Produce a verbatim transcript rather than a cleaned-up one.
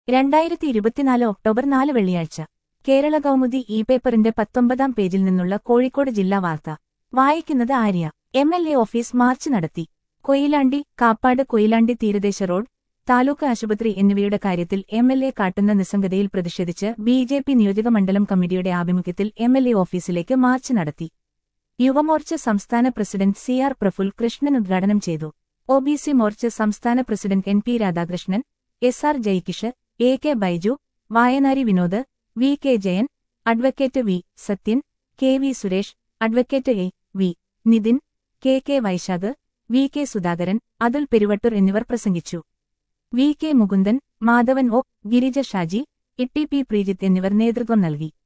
രണ്ടായിരത്തി ഇരുപത്തിനാല് ഒക്ടോബർ നാല് വെള്ളിയാഴ്ച കേരള കൗമുദി ഇ പേപ്പറിന്റെ പത്തൊമ്പതാം പേജിൽ നിന്നുള്ള കോഴിക്കോട് ജില്ലാ വാർത്ത വായിക്കുന്നത് Arya. M L A office march നടത്തി. കൊയിലാണ്ടി, കാപ്പാട് കൊയിലാണ്ടി തീരദേശ റോഡ്, താലൂക്ക് ആശുപത്രി എന്നിവയുടെ കാര്യത്തിൽ എം എൽ എ കാട്ടുന്ന നിസ്സംഗതയിൽ പ്രതിഷേധിച്ച് ബി ജെ പി നിയോജകമണ്ഡലം കമ്മിറ്റിയുടെ ആഭിമുഖ്യത്തിൽ എം എൽ എ ഓഫീസിലേക്ക് മാർച്ച് നടത്തി. യുവമോർച്ച സംസ്ഥാന president C R Praful Krishnan ഉദ്ഘാടനം ചെയ്തു. ഒ ബി സി മോർച്ച സംസ്ഥാന president N P Radhakrishnan, S R Jayakishan, A K Baiju, Vayanari Vinod, V K Jayan, advocate V Sathyan, K V Suresh, advocate A V Nithin, K K Vaishakh, V K Sudhakaran, Athul Peruvattoor എന്നിവർ പ്രസംഗിച്ചു. V K Mukundan, Madhavan O, Girija Shaji, Itty P Preejith എന്നിവർ നേതൃത്വം നൽകി.